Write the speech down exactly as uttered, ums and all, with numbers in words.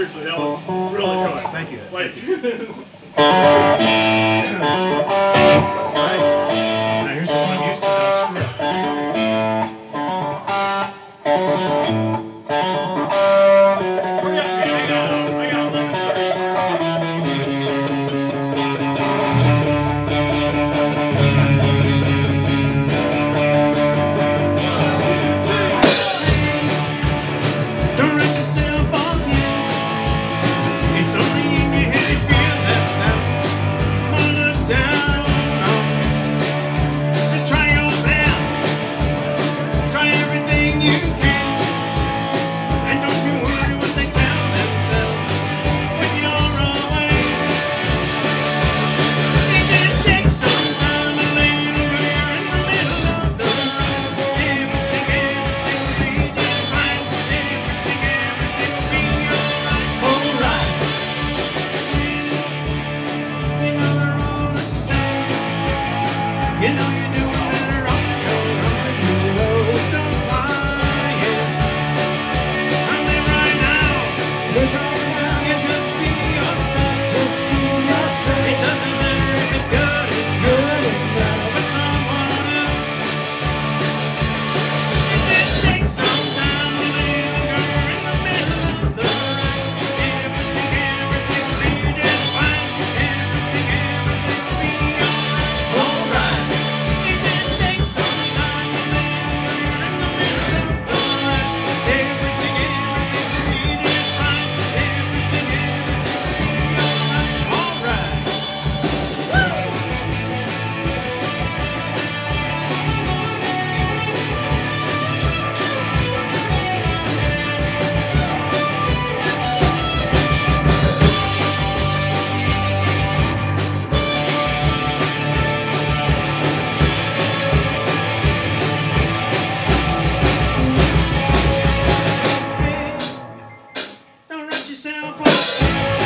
Seriously, that was really good. Thank you. Like, Alright. Now here's the one I'm used to that I'll screw up. hurry up, man. I got, uh, I got eleven Don't write yourself off yet. It's only in your head you feel left out. Come on, look down. Just try your best. Try everything you can. And don't you worry what they tell themselves when you're away. It just takes some time to linger in the middle of the road. Everything, everything will be just fine. Everything, everything will be alright. Alright. You know they're all the same. You know you're doing better off to go right below. So don't whine. I live right now. Live right now. You just be yourself. Just be yourself. It doesn't matter if it's good and good enough for someone else. It just takes some time to linger in the middle of the road. Everything, everything will be just fine. Everything, everything will be alright. Alright. It just takes some time to linger in the middle of the road. Everything, everything will be just fine. Everything, everything will be alright. Alright. Don't write yourself off.